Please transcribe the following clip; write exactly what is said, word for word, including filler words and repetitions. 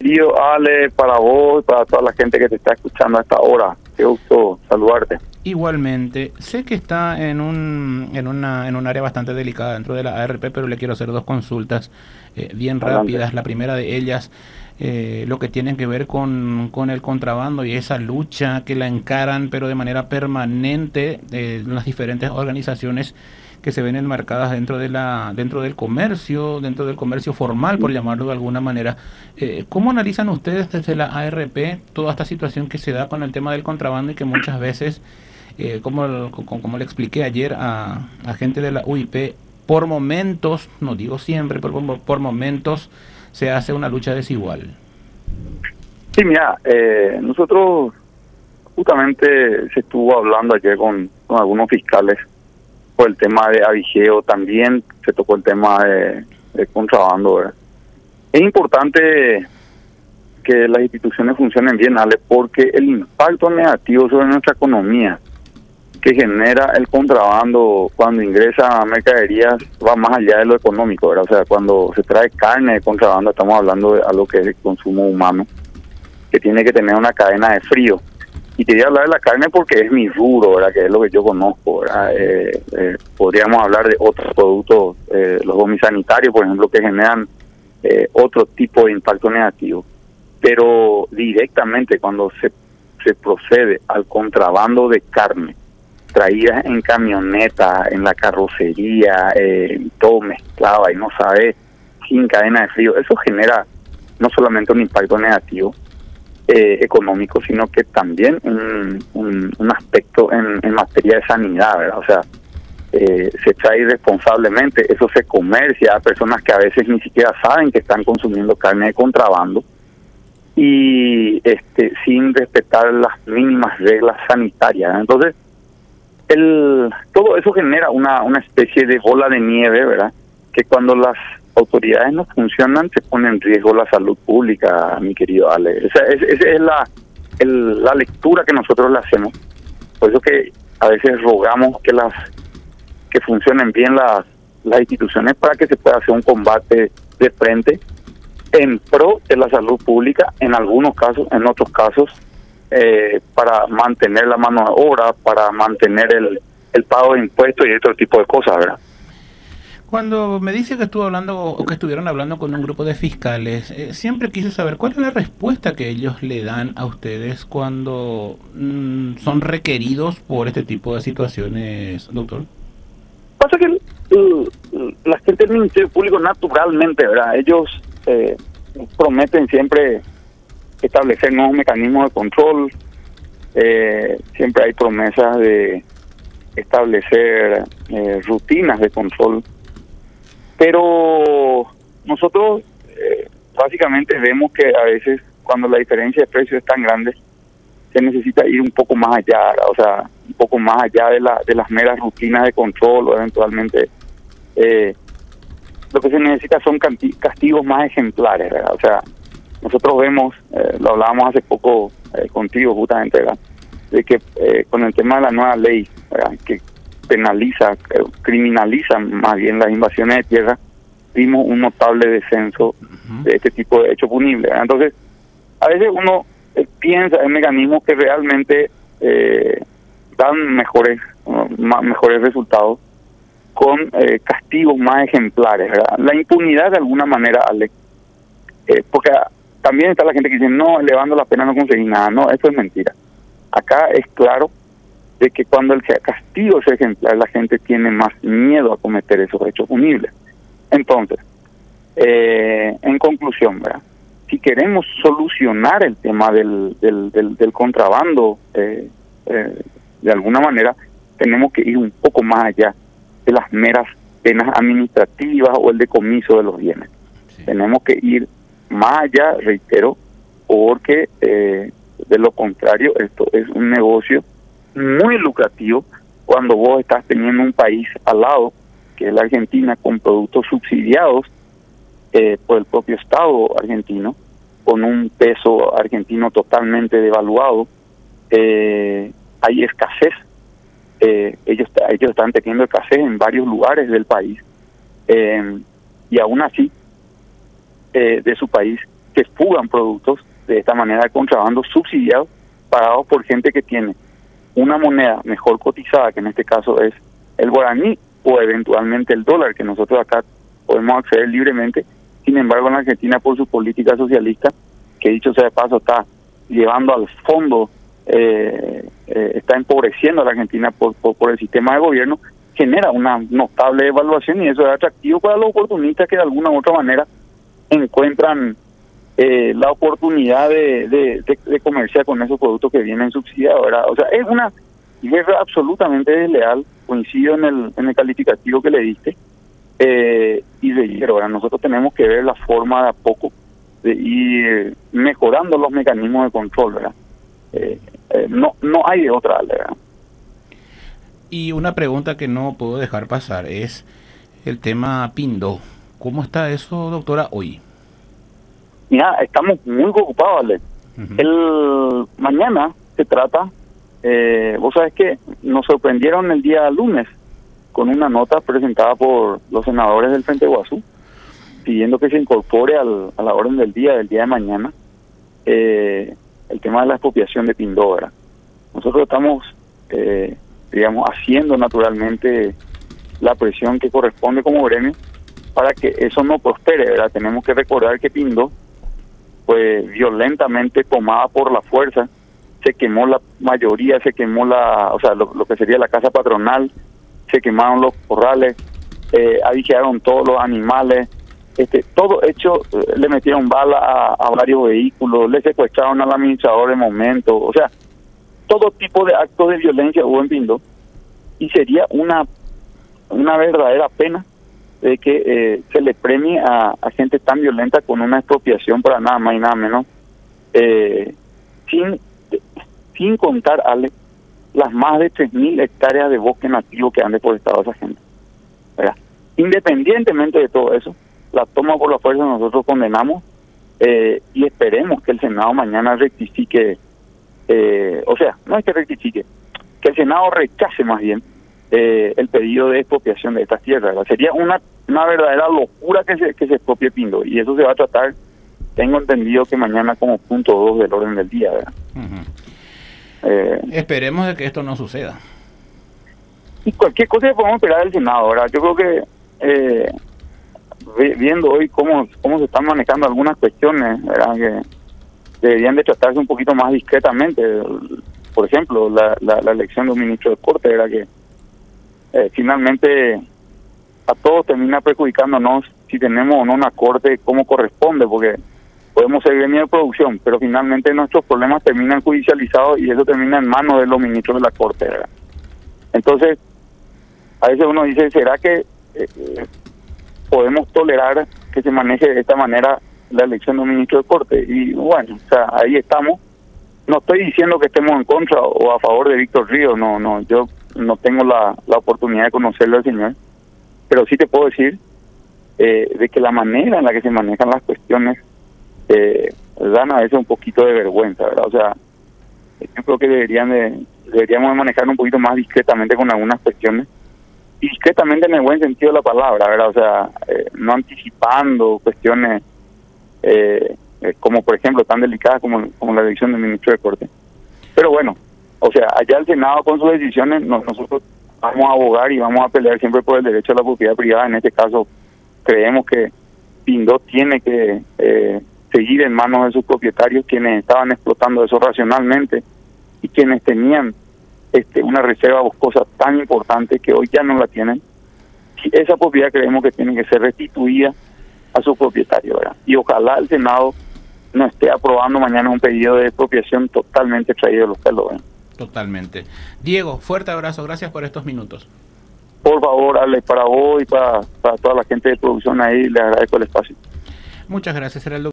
querido Ale, para vos, para toda la gente que te está escuchando a esta hora. Qué gusto saludarte. Igualmente, sé que está en un en una en un área bastante delicada dentro de la A R P, pero le quiero hacer dos consultas eh, bien Adelante. rápidas. La primera de ellas, eh, lo que tiene que ver con, con el contrabando y esa lucha que la encaran, pero de manera permanente, eh, las diferentes organizaciones que se ven enmarcadas dentro de la dentro del comercio, dentro del comercio formal, por llamarlo de alguna manera. Eh, ¿Cómo analizan ustedes desde la A R P toda esta situación que se da con el tema del contrabando y que muchas veces, eh, como, como, como le expliqué ayer a, a gente de la U I P, por momentos, no digo siempre, pero por, por momentos se hace una lucha desigual? Sí, mira, eh, nosotros justamente se estuvo hablando ayer con, con algunos fiscales por el tema de avigeo, también se tocó el tema de, de contrabando, ¿verdad? Es importante que las instituciones funcionen bien, Ale, porque el impacto negativo sobre nuestra economía que genera el contrabando cuando ingresa a mercaderías va más allá de lo económico, ¿verdad? O sea, cuando se trae carne de contrabando estamos hablando de algo que es el consumo humano, que tiene que tener una cadena de frío. Y quería hablar de la carne porque es mi rubro, ¿verdad? Que es lo que yo conozco, ¿verdad? Eh, eh, podríamos hablar de otros productos, eh, los domisanitarios, por ejemplo, que generan eh, otro tipo de impacto negativo. Pero directamente cuando se, se procede al contrabando de carne, traídas en camioneta, en la carrocería, eh, todo mezclado y no sabe, sin cadena de frío, eso genera no solamente un impacto negativo, Eh, económico, sino que también un, un, un aspecto en, en materia de sanidad, ¿verdad? O sea, eh, se trae irresponsablemente, eso se comercia a personas que a veces ni siquiera saben que están consumiendo carne de contrabando y este sin respetar las mínimas reglas sanitarias. Entonces, el todo eso genera una, una especie de bola de nieve, ¿verdad? Que cuando las autoridades no funcionan, se pone en riesgo la salud pública, mi querido Ale. Esa, esa, esa es la, el, la lectura que nosotros le hacemos. Por eso que a veces rogamos que las que funcionen bien las, las instituciones para que se pueda hacer un combate de frente en pro de la salud pública, en algunos casos, en otros casos, eh, para mantener la mano de obra, para mantener el, el pago de impuestos y otro tipo de cosas, ¿verdad? Cuando me dice que estuvo hablando o que estuvieron hablando con un grupo de fiscales, eh, siempre quise saber cuál es la respuesta que ellos le dan a ustedes cuando mm, son requeridos por este tipo de situaciones, doctor. Pasa que el, el, la gente del Ministerio Público naturalmente, ¿verdad? Ellos eh, prometen siempre establecer nuevos mecanismos de control, eh, siempre hay promesas de establecer eh, rutinas de control. Pero nosotros eh, básicamente vemos que a veces cuando la diferencia de precios es tan grande, se necesita ir un poco más allá, o sea, un poco más allá de, la, de las meras rutinas de control o eventualmente eh, lo que se necesita son castigos más ejemplares, ¿verdad? O sea, nosotros vemos, eh, lo hablábamos hace poco eh, contigo justamente, ¿verdad? De que eh, con el tema de la nueva ley, ¿verdad? Que penaliza, criminaliza más bien las invasiones de tierra, vimos un notable descenso uh-huh. de este tipo de hechos punibles. Entonces, a veces uno eh, piensa en mecanismos que realmente eh, dan mejores uh, más, mejores resultados con eh, castigos más ejemplares, ¿verdad? La impunidad de alguna manera, Ale, eh, porque también está la gente que dice, no, elevando la pena no conseguí nada. No, eso es mentira. Acá es claro de que cuando el castigo es ejemplar, la gente tiene más miedo a cometer esos hechos punibles. Entonces, eh, en conclusión, ¿verdad? Si queremos solucionar el tema del, del, del, del contrabando, eh, eh, de alguna manera, tenemos que ir un poco más allá de las meras penas administrativas o el decomiso de los bienes. Sí. Tenemos que ir más allá, reitero, porque eh, de lo contrario, esto es un negocio muy lucrativo cuando vos estás teniendo un país al lado, que es la Argentina, con productos subsidiados eh, por el propio Estado argentino, con un peso argentino totalmente devaluado, eh, hay escasez, eh, ellos, ellos están teniendo escasez en varios lugares del país, eh, y aún así, eh, de su país, se fugan productos de esta manera de contrabando subsidiados, pagados por gente que tiene una moneda mejor cotizada, que en este caso es el guaraní o eventualmente el dólar, que nosotros acá podemos acceder libremente. Sin embargo, en Argentina, por su política socialista, que dicho sea de paso, está llevando al fondo, eh, eh, está empobreciendo a la Argentina por, por, por el sistema de gobierno, genera una notable evaluación, y eso es atractivo para los oportunistas que de alguna u otra manera encuentran eh, la oportunidad de, de, de, de comerciar con esos productos que vienen subsidiados, ¿verdad? O sea, es una guerra absolutamente desleal. Coincido en el, en el calificativo que le diste, eh, y reitero, ¿verdad? Nosotros tenemos que ver la forma de a poco de ir mejorando los mecanismos de control, ¿verdad? Eh, eh, no, no hay de otra, ¿verdad? Y una pregunta que no puedo dejar pasar es el tema Pindó. ¿Cómo está eso, doctora, hoy? Mira, estamos muy ocupados, Ale. Uh-huh. El mañana se trata, eh, vos sabés que nos sorprendieron el día lunes con una nota presentada por los senadores del Frente Guazú, pidiendo que se incorpore al, a la orden del día, del día de mañana, eh, el tema de la expropiación de Pindó, ¿verdad? Nosotros estamos, eh, digamos, haciendo naturalmente la presión que corresponde como gremio para que eso no prospere, ¿verdad? Tenemos que recordar que Pindó fue violentamente tomada por la fuerza, se quemó la mayoría, se quemó la, o sea, lo, lo que sería la casa patronal, se quemaron los corrales, eh, avigearon todos los animales, este, todo hecho, eh, le metieron bala a, a varios vehículos, le secuestraron al administrador de momento, o sea, todo tipo de actos de violencia hubo en Pindó, y sería una una verdadera pena de que eh, se le premie a, a gente tan violenta con una expropiación para nada más y nada menos, eh, sin sin contar, Ale, las más de tres mil hectáreas de bosque nativo que han deforestado a esa gente, ¿verdad? Independientemente de todo eso, la toma por la fuerza nosotros condenamos, eh, y esperemos que el Senado mañana rectifique, eh, o sea, no es que rectifique, que el Senado rechace más bien eh, el pedido de expropiación de estas tierras, ¿verdad? Sería una una verdadera locura que se que se expropie Pindó, y eso se va a tratar, tengo entendido, que mañana como punto dos del orden del día, ¿verdad? Uh-huh. eh, Esperemos de que esto no suceda. Y cualquier cosa que podemos esperar del Senado, ¿verdad? Yo creo que eh, viendo hoy cómo cómo se están manejando algunas cuestiones, ¿verdad?, que deberían de tratarse un poquito más discretamente. Por ejemplo, la, la, la elección de un ministro de Corte, ¿verdad?, que eh, finalmente a todos termina perjudicándonos si tenemos o no una corte como corresponde, porque podemos ser gremio de producción, pero finalmente nuestros problemas terminan judicializados y eso termina en manos de los ministros de la corte, ¿verdad? Entonces, a veces uno dice, ¿será que eh, podemos tolerar que se maneje de esta manera la elección de un ministro de corte? Y bueno, o sea, ahí estamos. No estoy diciendo que estemos en contra o a favor de Víctor Ríos, no, no, yo no tengo la, la oportunidad de conocerlo al señor, pero sí te puedo decir eh, de que la manera en la que se manejan las cuestiones eh, dan a veces un poquito de vergüenza, ¿verdad? O sea, yo creo que deberían de, deberíamos de manejar un poquito más discretamente con algunas cuestiones, discretamente en el buen sentido de la palabra, ¿verdad? O sea, eh, no anticipando cuestiones eh, eh, como por ejemplo tan delicadas como, como la elección del ministro de Corte. Pero bueno, o sea, allá el Senado con sus decisiones, nos, nosotros vamos a abogar y vamos a pelear siempre por el derecho a la propiedad privada. En este caso, creemos que Pindó tiene que eh, seguir en manos de sus propietarios, quienes estaban explotando eso racionalmente y quienes tenían este, una reserva boscosa tan importante que hoy ya no la tienen. Y esa propiedad creemos que tiene que ser restituida a su propietario, ¿verdad? Y ojalá el Senado no esté aprobando mañana un pedido de expropiación totalmente traído de los pelos, ¿verdad? Totalmente. Diego, fuerte abrazo, gracias por estos minutos. Por favor, Ale, para vos y para, para toda la gente de producción ahí, les agradezco el espacio. Muchas gracias, era el